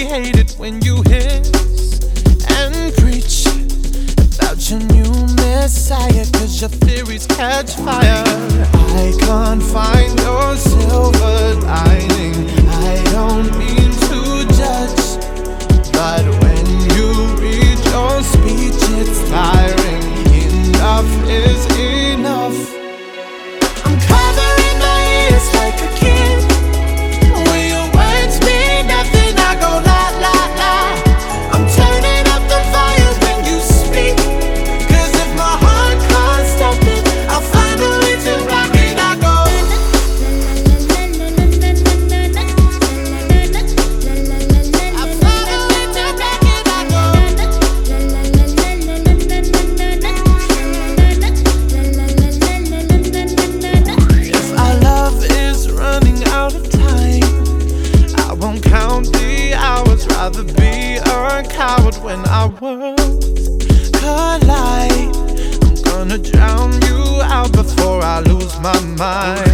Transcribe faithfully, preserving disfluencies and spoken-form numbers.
hate it when you hiss and preach about your new messiah, cause your theories catch fire. I can't find your silver lining. I don't mean to judge, but when you read your speech it's tiring. Enough is enough. I'm covering my ears like a kid. When your words mean nothing, I go la la la. I'm turning up the volume when you speak, cause if my heart can't stop it, I'll find a way to rock it. I go I'll find a way to rock it. I go if our love is running out of time, I won't count the hours. Rather be a coward when our worlds collide. I'm gonna drown you out before I lose my mind.